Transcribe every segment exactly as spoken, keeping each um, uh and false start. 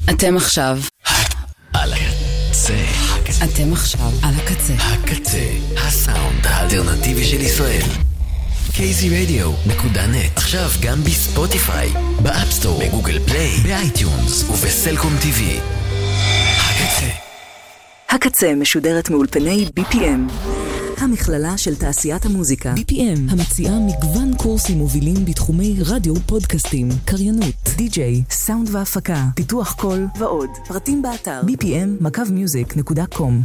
אתם עכשיו על הקצה. אתם עכשיו על הקצה. הקצה, הסאונד האלטרנטיבי של ישראל. קייזי רדיו נקודה נט. עכשיו גם בספוטיפיי, באפסטור, בגוגל פליי, באייטיונס ובסלקום טיווי. הקצה. הקצה משודרת מאולפני בי פי אם, המכללה של תעשיית המוזיקה. בי פי אם, המציעה מגוון קורסים מובילים בתחומי רדיו, פודקאסטים, קריינות, די-ג'יי, סאונד והפקה, פיתוח קול ועוד. פרטים באתר בי פי אם מקו מיוזיק נקודה קום.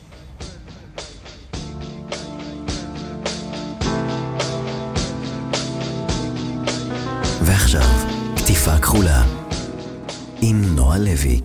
ועכשיו, כתיפה כחולה עם נועה לוי.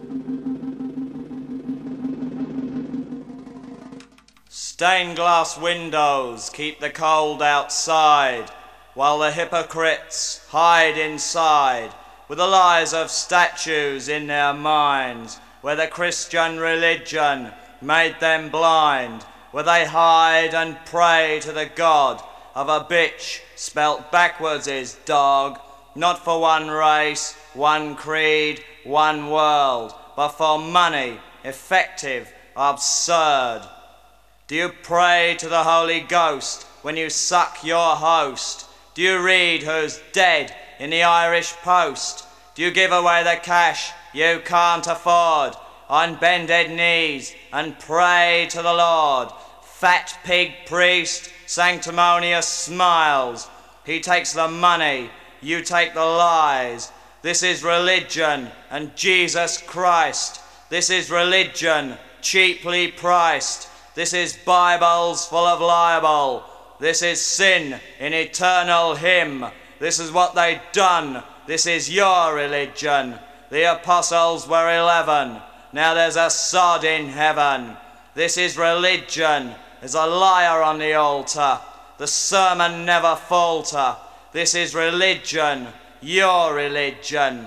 Stained glass windows keep the cold outside, while the hypocrites hide inside, with the lies of statues in their minds, where the Christian religion made them blind, where they hide and pray to the God of a bitch spelt backwards is dog, not for one race, one creed, one world, but for money, effective, absurd. Do you pray to the Holy Ghost when you suck your host? Do you read who's dead in the Irish Post? Do you give away the cash you can't afford on bended knees and pray to the Lord? Fat pig priest, sanctimonious smiles. He takes the money, you take the lies. This is religion and Jesus Christ. This is religion cheaply priced. This is Bibles full of libel. This is sin in eternal hymn. This is what they done. This is your religion. The apostles were eleven. Now there's a sod in heaven. This is religion. There's a liar on the altar. The sermon never falter. This is religion. Your religion.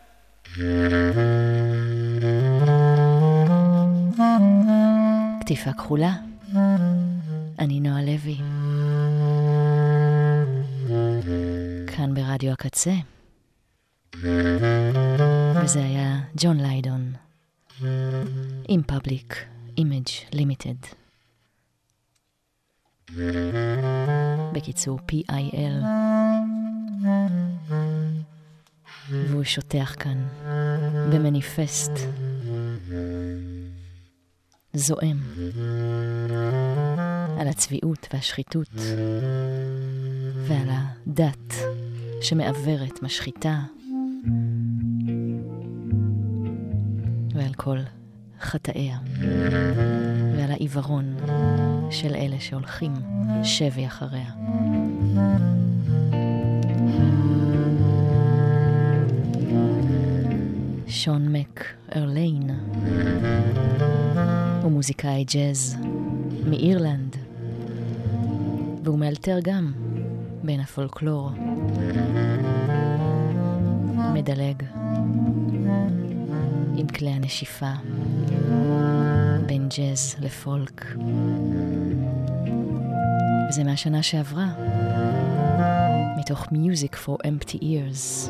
כתיפה כחולה, אני נועה לוי, כאן ברדיו הקצה, וזה היה ג'ון ליידון עם Public Image Limited, בקיצור פי איי אל, והוא שוטח כאן במניפסט זועם על הצביעות והשחיתות ועל הדת שמעברת משחיתה ועל כל חטאיה ועל העיוורון של אלה שהולכים שבי אחריה. שון מק ארליין הוא מוזיקאי ג'אז מאירלנד, והוא מאלתר גם בין הפולקלור, מדלג עם כלי הנשיפה בין ג'אז לפולק, וזה מהשנה שעברה מתוך Music for Empty Ears.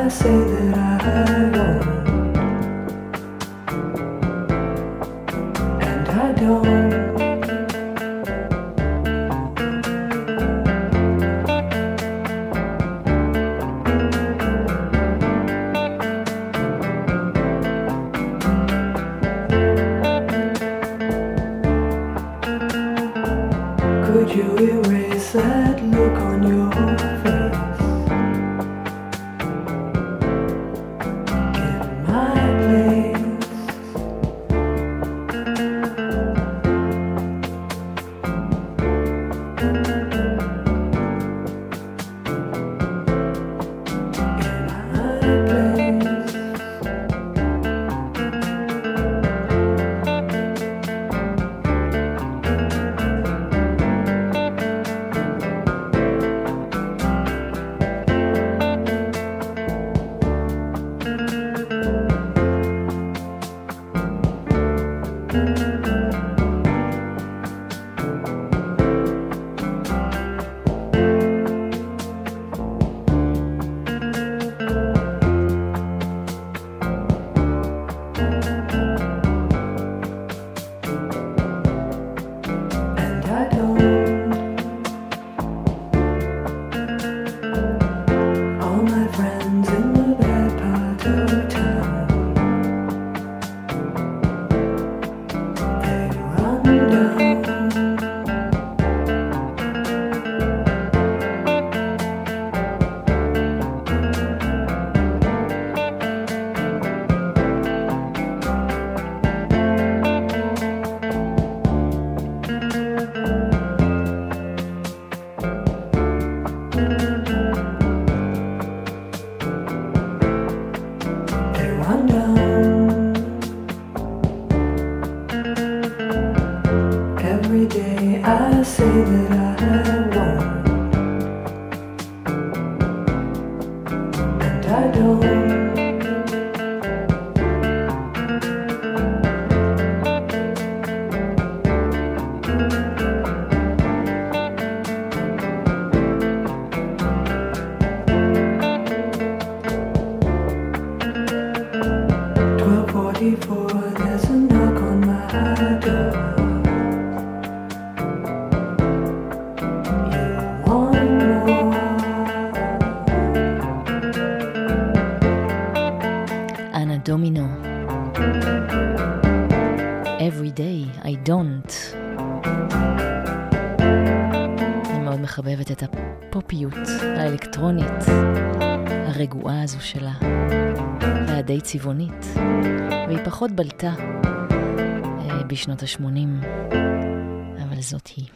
say that I won't, and I don't. Could you erase that look on your face in my place? Every day I don't. אני מאוד מחבבת את הפופיות האלקטרונית הרגועה הזו שלה, והדי צבעונית, והיא פחות בלטה בשנות ה-שמונים, אבל זאת היא.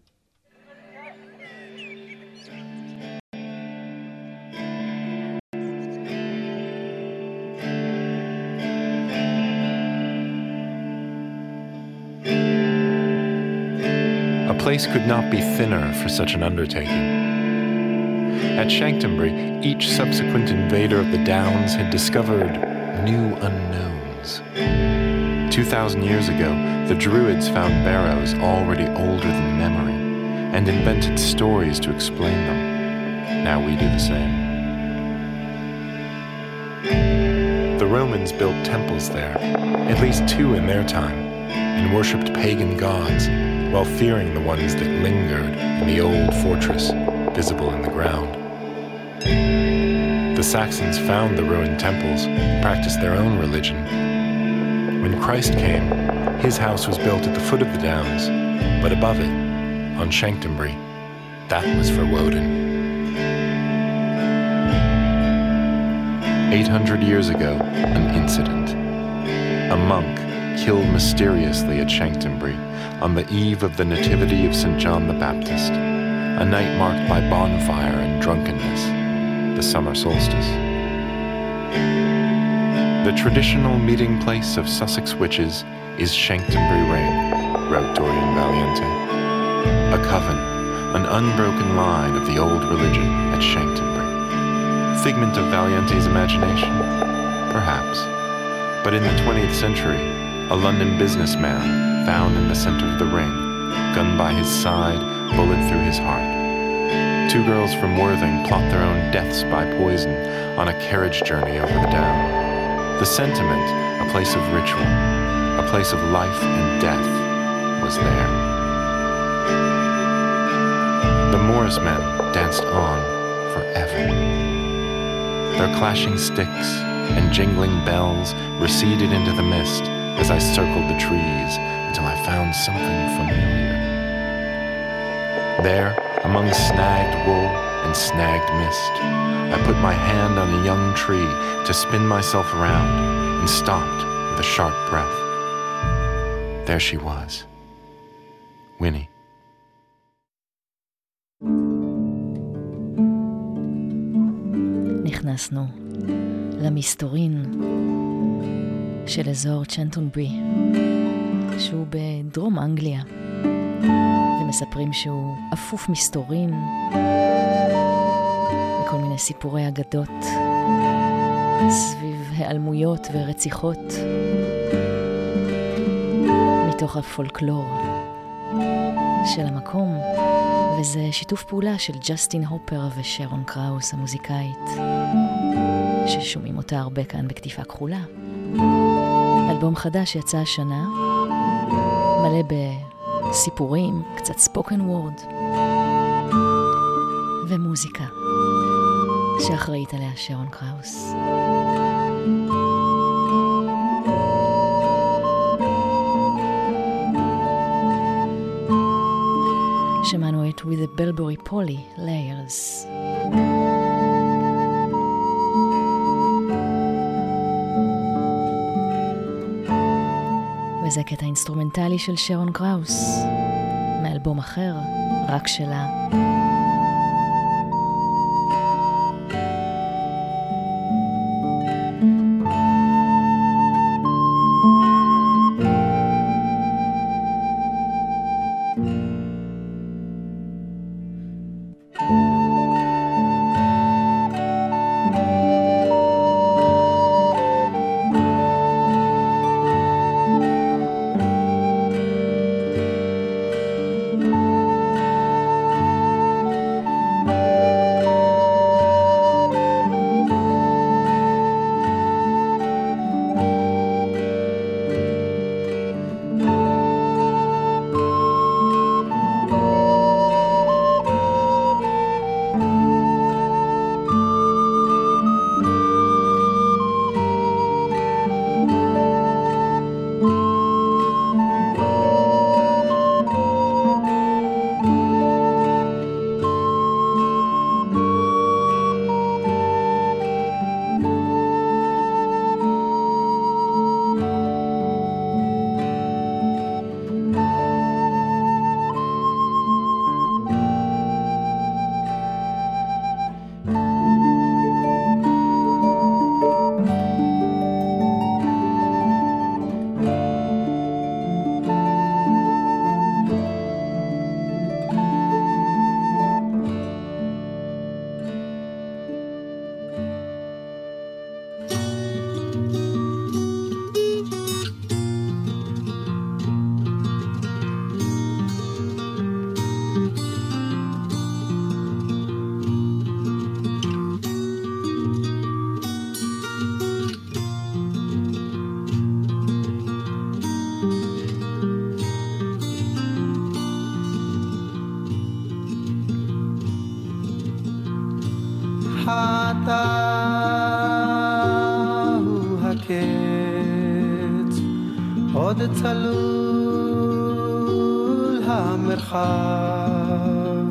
A place could not be thinner for such an undertaking. At Chanctonbury, each subsequent invader of the Downs had discovered new unknowns. Two thousand years ago, the Druids found barrows already older than memory and invented stories to explain them. Now we do the same. The Romans built temples there, at least two in their time, and worshipped pagan gods, while fearing the ones that lingered in the old fortress, visible in the ground. The Saxons found the ruined temples, practiced their own religion. When Christ came, his house was built at the foot of the Downs, but above it, on Chanctonbury, that was for Woden. Eight hundred years ago, an incident. A monk killed mysteriously at Chanctonbury on the eve of the Nativity of Saint John the Baptist, a night marked by bonfire and drunkenness, the summer solstice. The traditional meeting place of Sussex witches is Chanctonbury Ring, wrote Dorian Valiente. A coven, an unbroken line of the old religion at Chanctonbury. Figment of Valiente's imagination? Perhaps. But in the twentieth century, a London businessman found in the center of the ring, gun by his side, bullet through his heart. Two girls from Worthing plot their own deaths by poison on a carriage journey over the down. The sentiment, a place of ritual, a place of life and death, was there. The Morris men danced on forever. Their clashing sticks and jingling bells receded into the mist as I circled the trees until I found something familiar. There, among snagged wool and snagged mist, I put my hand on a young tree to spin myself around and stopped with a sharp breath. There she was, Winnie. נכנסנו למסתורין של אזור צ'נטונברי, שהוא בדרום אנגליה, ומספרים שהוא אפוף מסתורין וכל מיני סיפורי אגדות סביב העלמויות ורציחות מתוך הפולקלור של המקום. וזה שיתוף פעולה של ג'סטין הופר ושרון קראוס המוזיקאית, ששומעים אותה הרבה כאן בכתיפה כחולה. אלבום חדש יצא השנה, מלא בסיפורים, קצת ספוקן וורד ומוזיקה שאחראית עליה שרון קראוס. שמענו את With a Bellbury Polly, Layers. וזה קטע אינסטרומנטלי של שרון קראוס, מאלבום אחר, רק שלה. עוד צלול המרחב,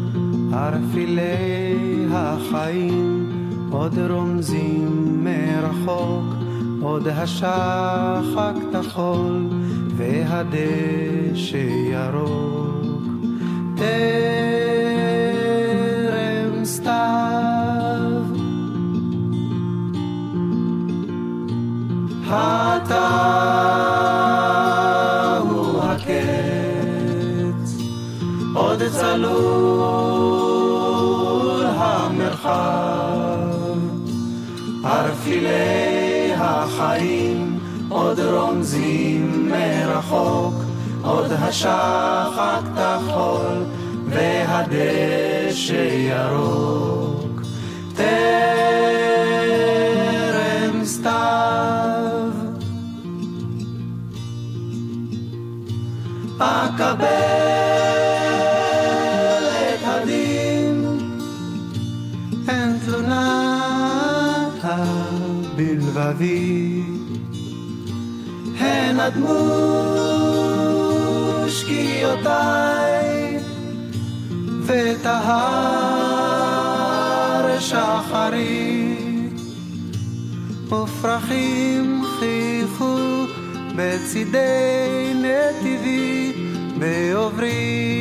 ערפילי החיים עוד רומזים מרחוק, עוד השחק תחול והדשא ירוק, טרם סתיו אתה הוא הקץ, עוד צלול המרחב, ערפילי החיים עוד רומזים מרחוק, עוד השחק תחול והדשא דשא ירוק, טרם סתיו. אקבל את הדין, אין תלונה בלבבי, הן אדמו שקיעותיי וטהר שחרי, ופרחים חיכו בצידי נתיבי בעוברי.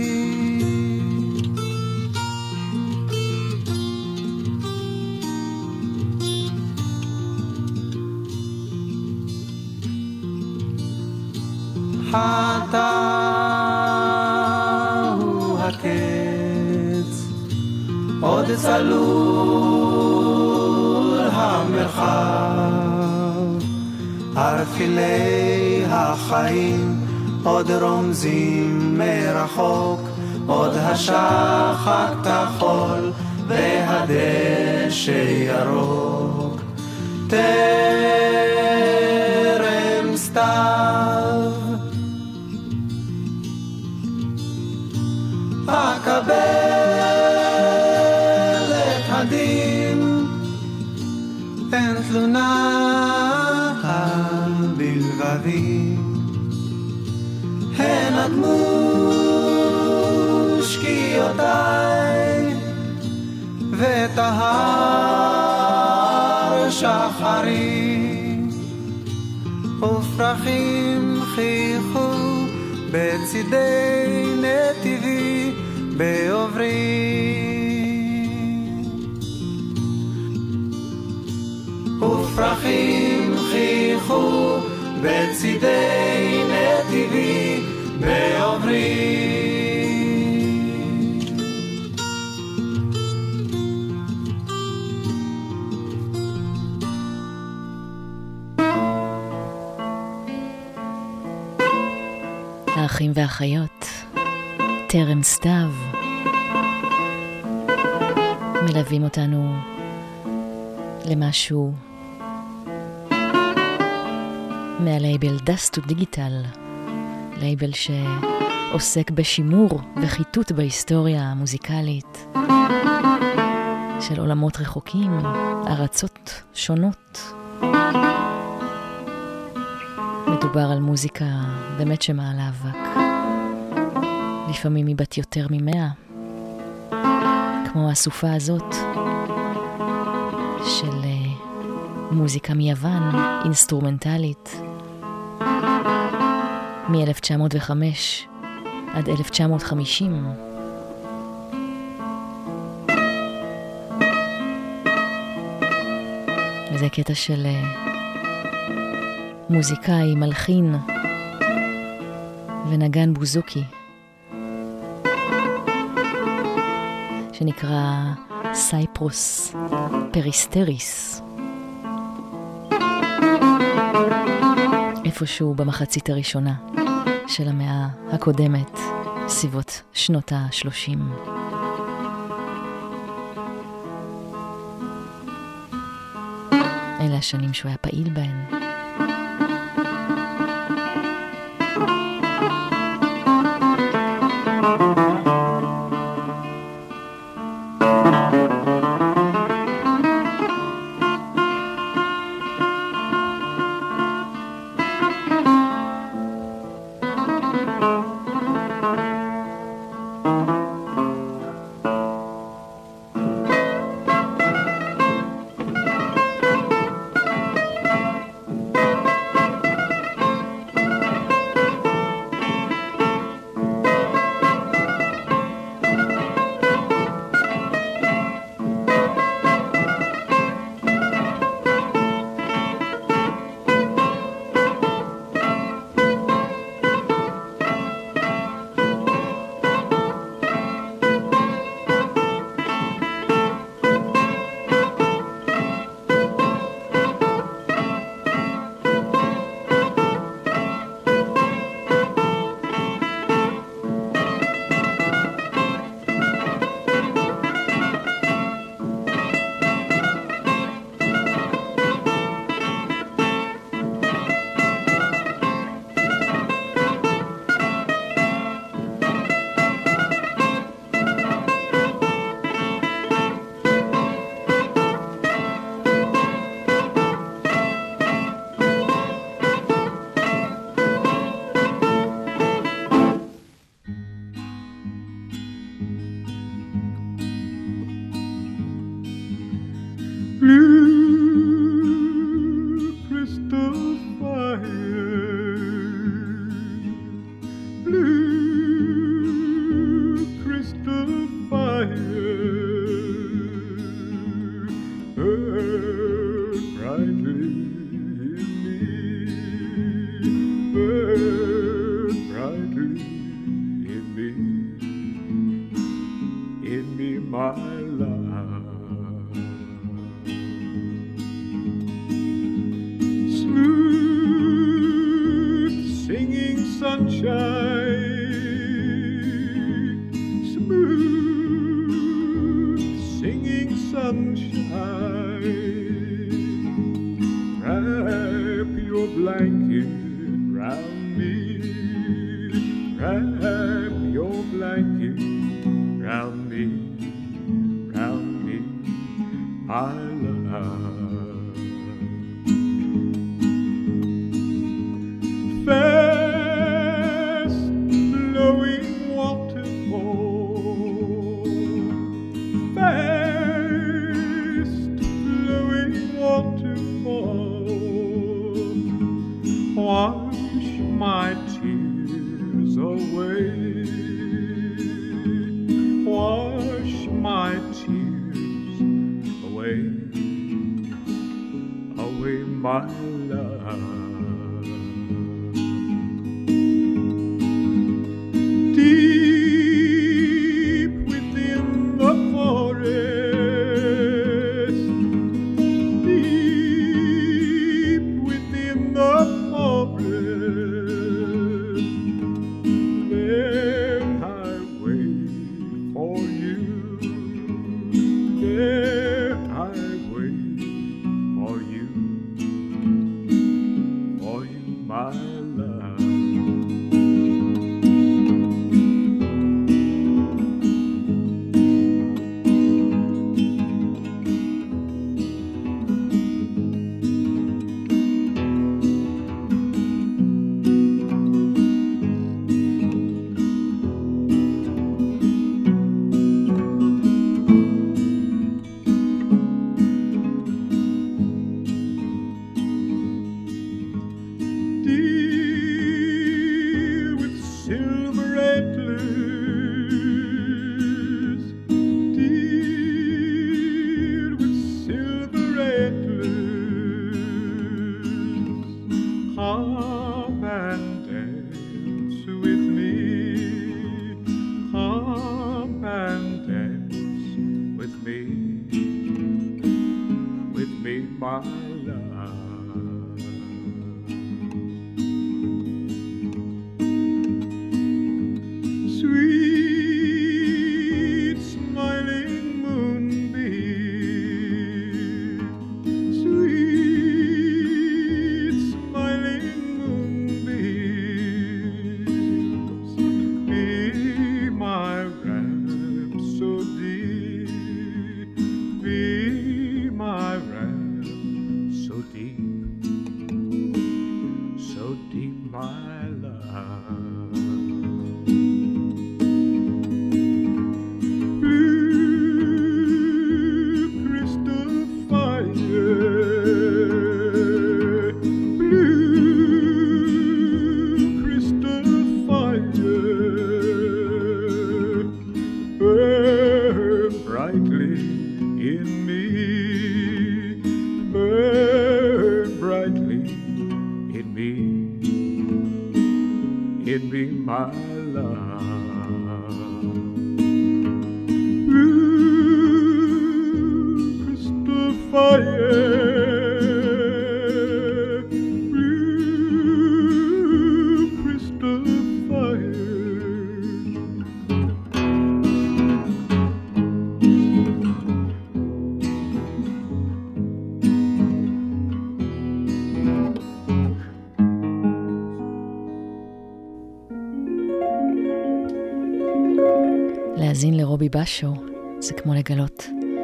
חטא הוא הקץ, עוד צלול המרחב, ערפילי החיים עוד רומזים מרחוק, עוד השחק תחול והדשא ירוק, טרם סתיו. אקבל את הדין, אין תלונה בלבבי, הן אדמו שקיעותיי וטהר שחרי, ופרחים חיכו בצידי נתיבי בעוברי. ופרחים חיכו בצידי נתיבי בעוברי. האחים והאחיות, טרם סתיו, מלווים אותנו למשהו מהלייבל דסטו דיגיטל, לייבל שעוסק בשימור וחיטוט בהיסטוריה המוזיקלית של עולמות רחוקים, ארצות שונות. מדובר על מוזיקה באמת שמעלה אבק, לפעמים היא בת יותר ממאה, כמו הסופה הזאת של מוזיקה מיוון, אינסטרומנטלית, מ-אלף תשע מאות וחמש עד אלף תשע מאות וחמישים. וזה קטע של מוזיקאי, מלחין ונגן בוזוקי שנקרא סייפרוס פריסטריס, איפשהו במחצית הראשונה של המאה הקודמת, סביבות שנות ה-שלושים. אלה השנים שהוא היה פעיל בהן. burn brightly in me, burn brightly in me, in me, my love. Smooth singing sunshine, smooth singing sunshine, wrap your blanket round me, wrap your blanket round me, round me, my love. Fast flowing waterfall, fast flowing waterfall, wash my tears away, wash my tears away, away, my love. Deep within the forest, deep within the forest, there I wait for you, there I wait for you, for you, my love. Deal with silver antlers, deal with silver antlers, come and dance with me, come and dance with me, with me, my love. Sweet smiling moonbeam, sweet smiling moonbeams, be my rhapsody, be my rhapsody, so deep, my love. Burn brightly in me, burn brightly in me, in me, my love. Blue crystal fire, blue crystal fire. להאזין לרובי בשו זה כמו לגלות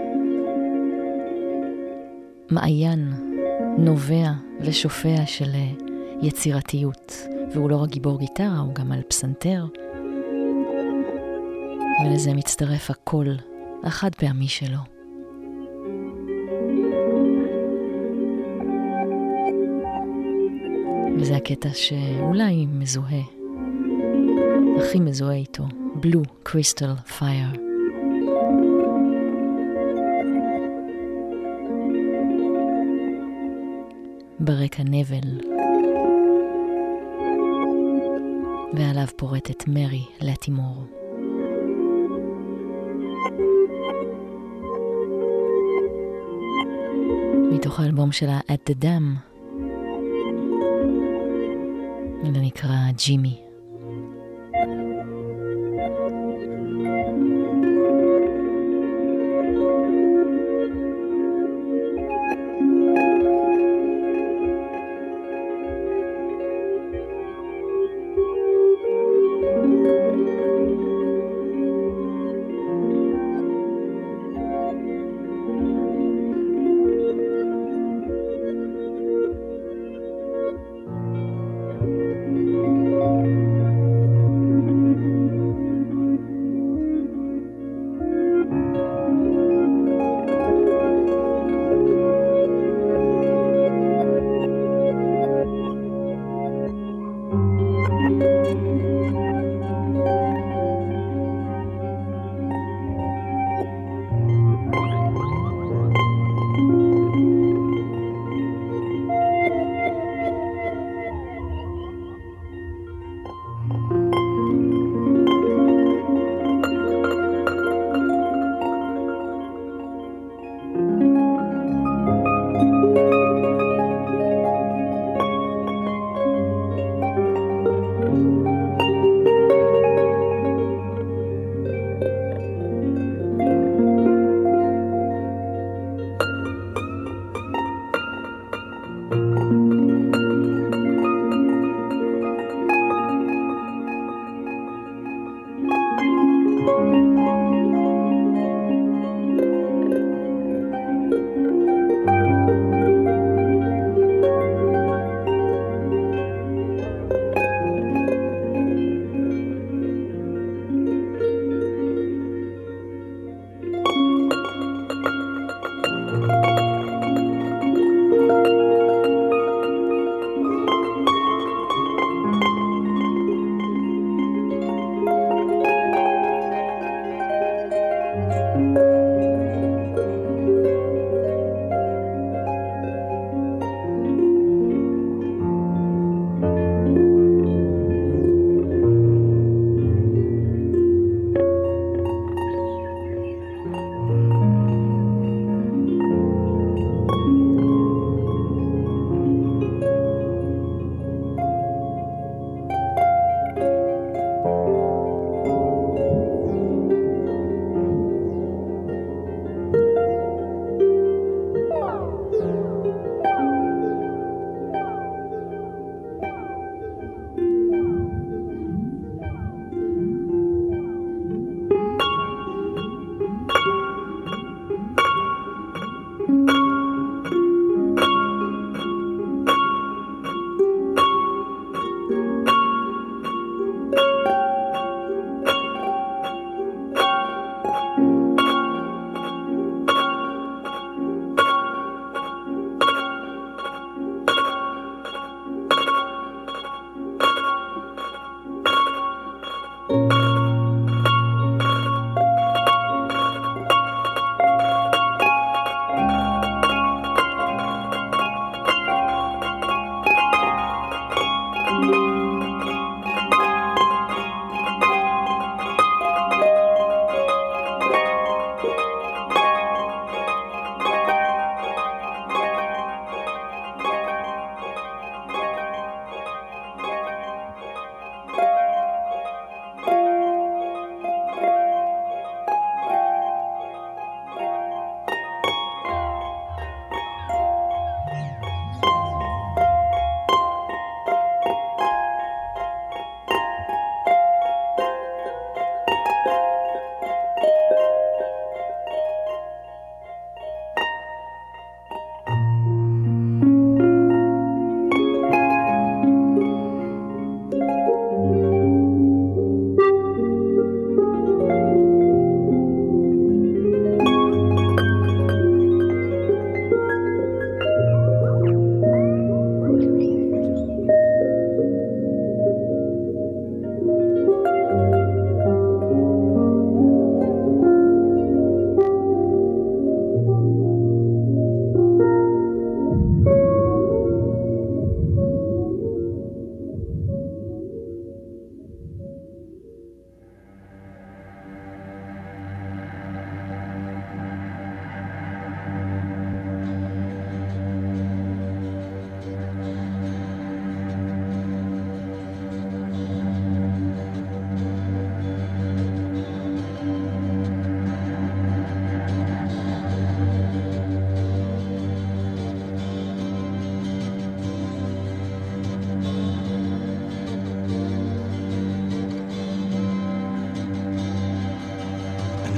מעיין נובע ושופע של יצירתיות, והוא לא רק גיבור גיטרה, הוא גם על פסנתר, ולזה מצטרף הקול החד פעמי שלו. וזה הקטע שאולי מזוהה, הכי מזוהה איתו, Blue Crystal Fire. ברקע נבל, ועליו פורטת מרי לטימור. מתוך האלבום שלה At the Dam, זה נקרא ג'ימי.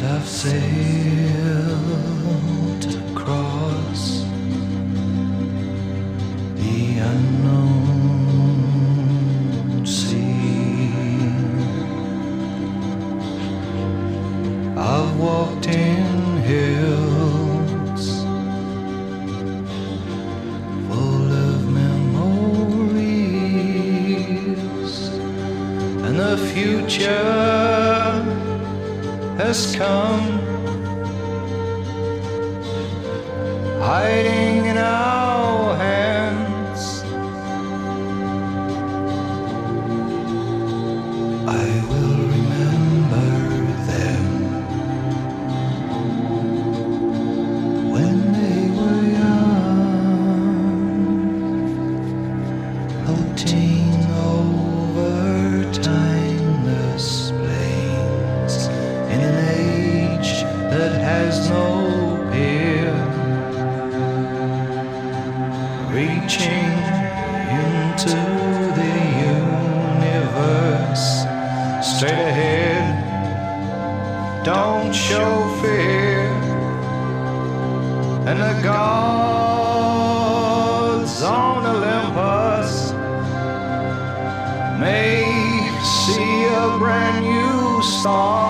I've sailed across the unknown sea. I've walked in hills full of memories, and the future has come, hiding in our hands. I will remember them when they were young, floating over timeless plains in an age that has no peer, reaching into the universe, straight ahead, don't show fear, and the gods on Olympus may see a brand new star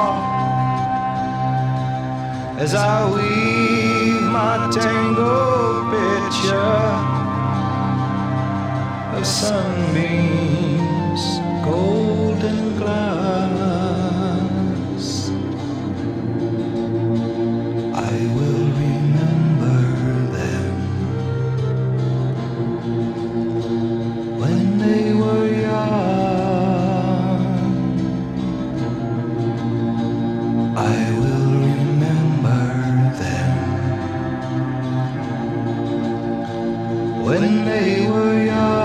as I weave my tangled picture of sunbeams, golden glass. I will remember them when they were young. I will remember them when they were young.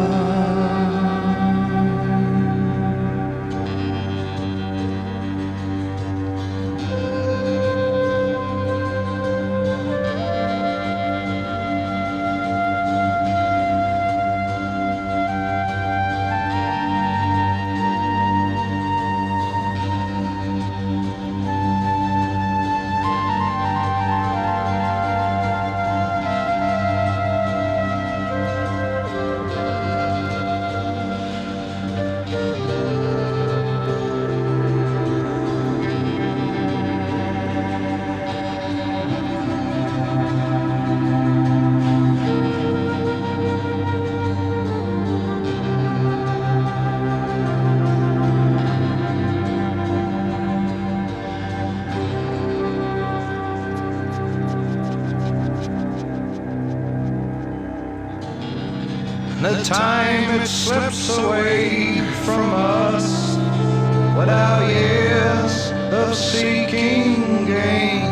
The time it slips away from us, what our years of seeking gain,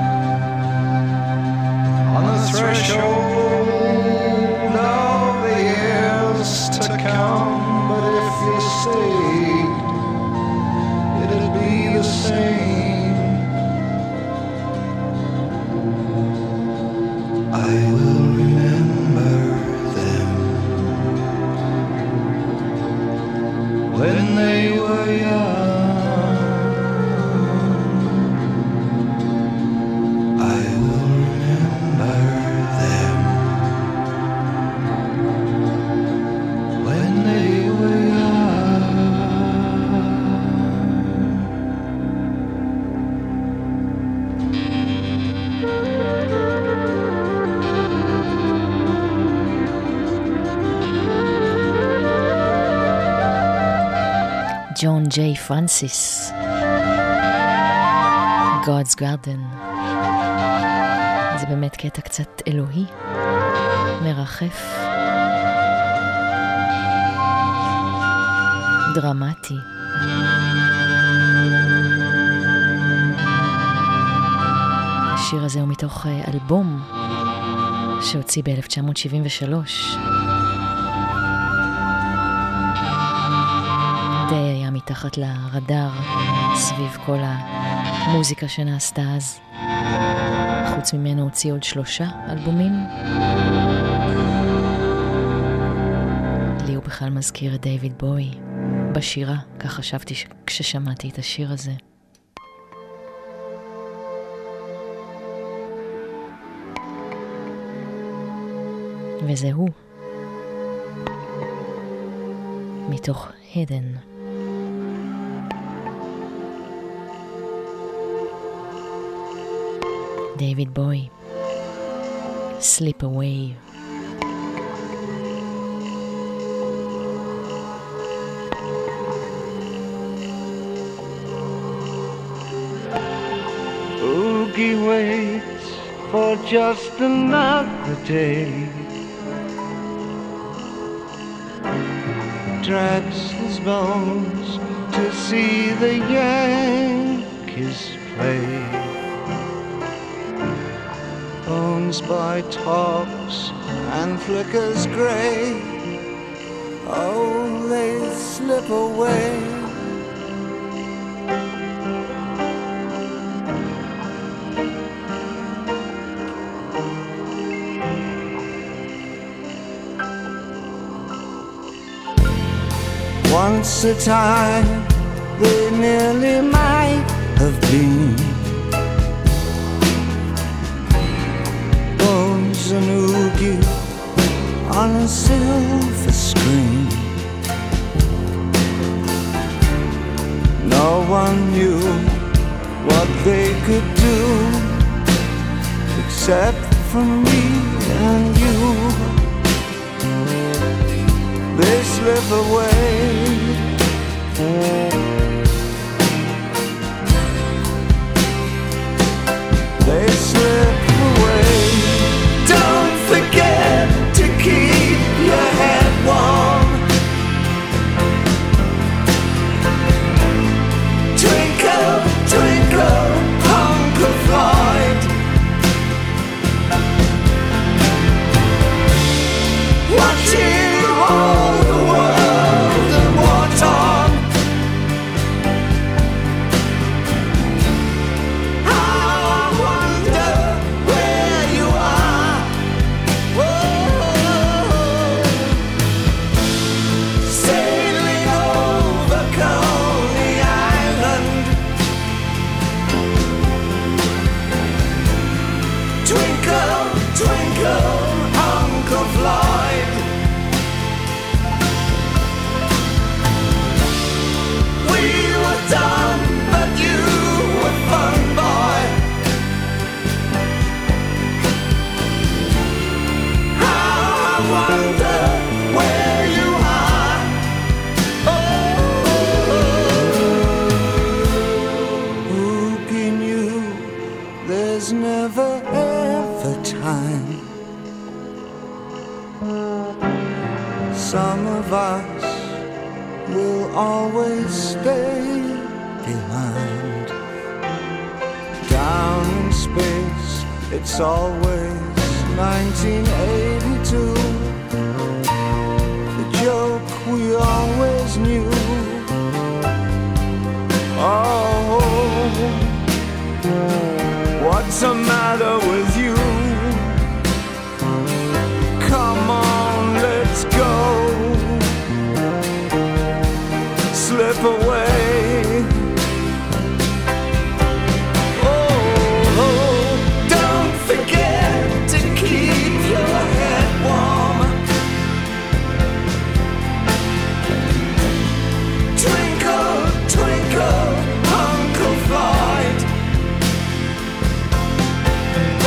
on the threshold of the years to come. But if you stayed, it'd be the same. I will remember when they were young. I will remember them when they were ג'ון ג'יי פרנסיס, God's Garden. זה באמת קטע קצת אלוהי, מרחף, דרמטי. השיר הזה הוא מתוך אלבום שהוציא ב-אלף תשע מאות שבעים ושלוש. די היה מתחת לרדאר סביב כל המוזיקה שנעשתה אז. חוץ ממנו הוציא עוד שלושה אלבומים. לי הוא בכלל מזכיר את דיוויד בוי בשירה, כך חשבתי כששמעתי את השיר הזה. וזה הוא. מתוך הידן. דייוויד בוי. Slip away. Oogie waits for just another day, drags his bones to see the Yankees play. Bones by tops and flickers grey, oh, they slip away. Once a time they nearly might have been Bones and Oogie on a silver screen. No one knew what they could do except for me and you. They slip away. They slip away. Don't forget to keep your head warm. Twinkle, twinkle, Punk of Floyd. Watching all the world and war-torn. How I wonder where you are. Whoa. Sailing over Coney Island. Twinkle, twinkle, Uncle Floyd. We were done, but you were fun, boy. How I wonder where you are. Oh, Oogie knew there's never ever time. Some of us will always stay behind. Down in space, it's always nineteen eighty-two. The joke we always knew. Oh, what's the matter with you? Come on, let's go. Slip away. Oh, oh, don't forget to keep your head warm. Twinkle, twinkle, Uncle Floyd.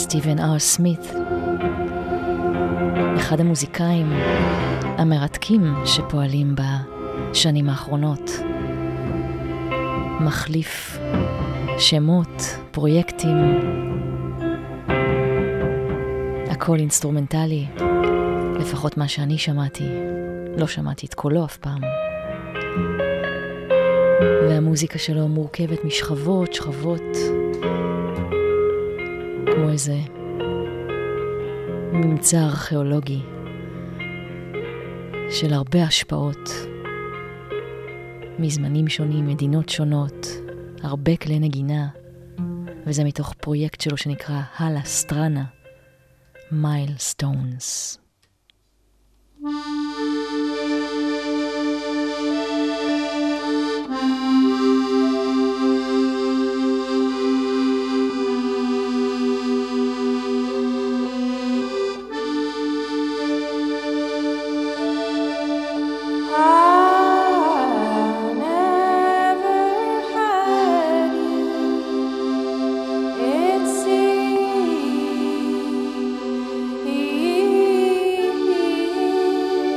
סטיבן אר סמית, אחד המוזיקאים המרתקים שפועלים בשנים האחרונות. מחליף שמות, פרויקטים, הכל אינסטרומנטלי, לפחות מה שאני שמעתי. לא שמעתי את קולו אף פעם. והמוזיקה שלו מורכבת משכבות, שכבות, כמו איזה ממצא ארכיאולוגי של הרבה השפעות מזמנים שונים, מדינות שונות, הרבה כלי נגינה, וזה מתוך פרויקט שלו שנקרא הלה סטרנה, מיילסטונס. See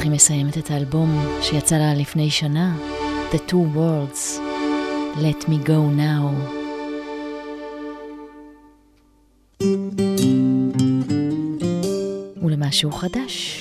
היא מסיימת את האלבום שיצא לה לפני שנה, The Two Worlds, Let Me Go Now. ולמשהו חדש.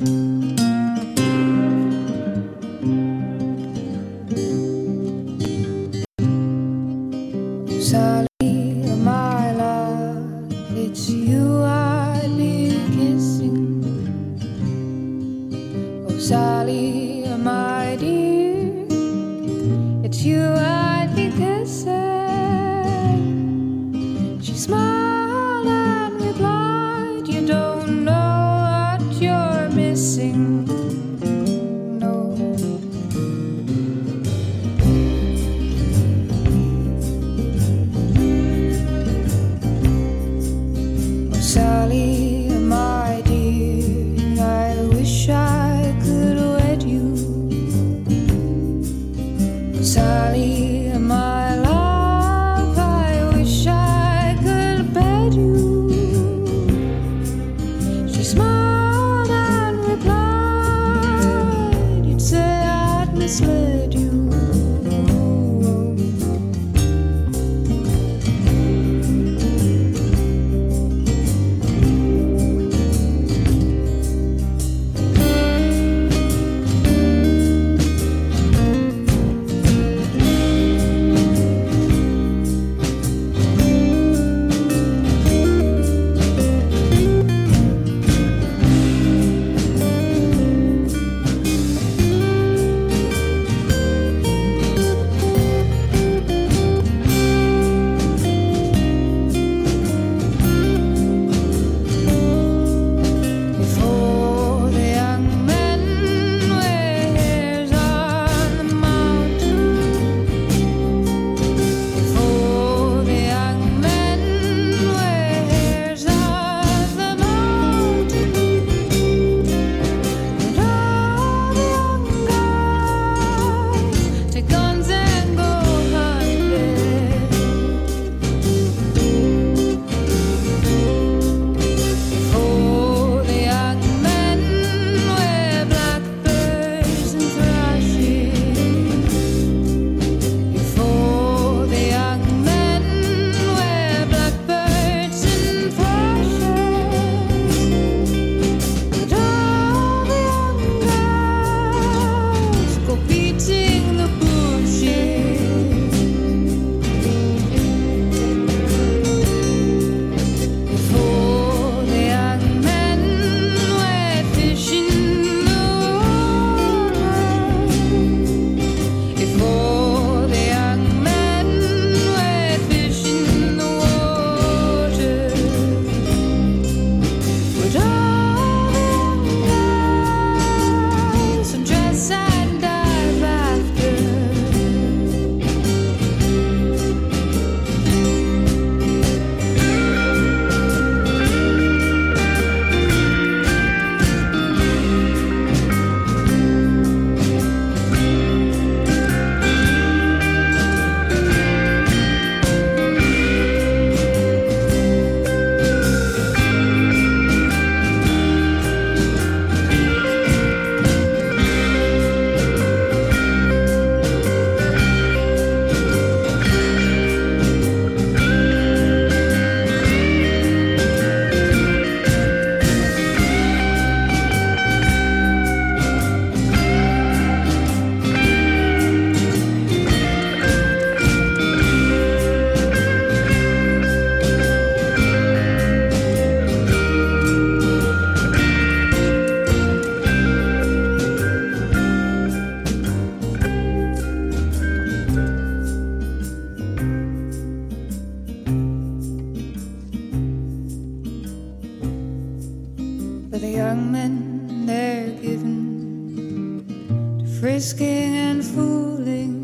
frisking and fooling.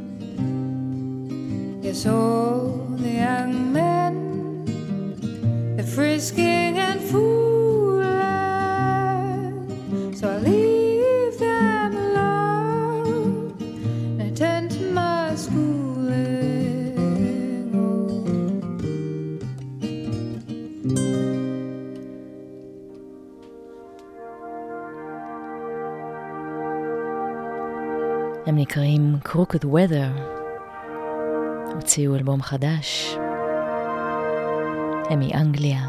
Yes, all the young men, they're frisking and fooling. So I leave them alone and attend to my schooling. Oh. הם נקראים Crooked Weather. הוציאו אלבום חדש. הם מאנגליה.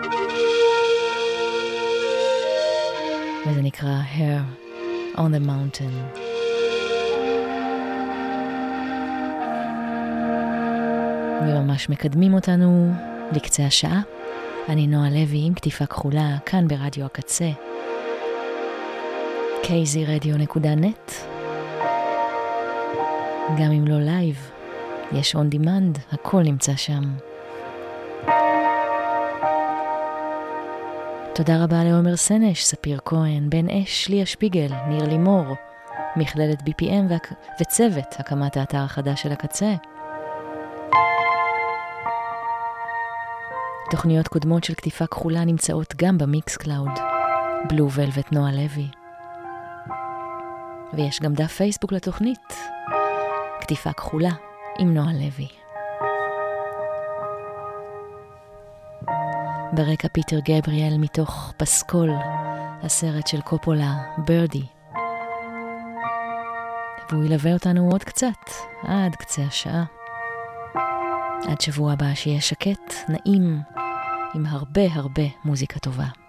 וזה נקרא Hair on the Mountain. וממש מקדמים אותנו לקצה השעה. אני נועה לוי עם כתיפה כחולה כאן ברדיו הקצה. קי זי רדיו נקודה נט. גם אם לא לייב, יש on demand, הכל נמצא שם. תודה רבה לעומר סנש, ספיר כהן, בן אש, ליה שפיגל, ניר לימור, מכללת בי פי אם וצוות הקמת האתר החדש של הקצה. תוכניות קודמות של כתיפה כחולה נמצאות גם במיקס קלאוד, בלו ולווט נועה לוי. ויש גם דף פייסבוק לתוכנית, כתיפה כחולה עם נועה לוי. ברקע פיטר גבריאל מתוך פסקול, הסרט של קופולה, ברדי. והוא ילווה אותנו עוד קצת, עד קצה השעה. עד שבוע הבא שיהיה שקט, נעים, עם הרבה הרבה מוזיקה טובה.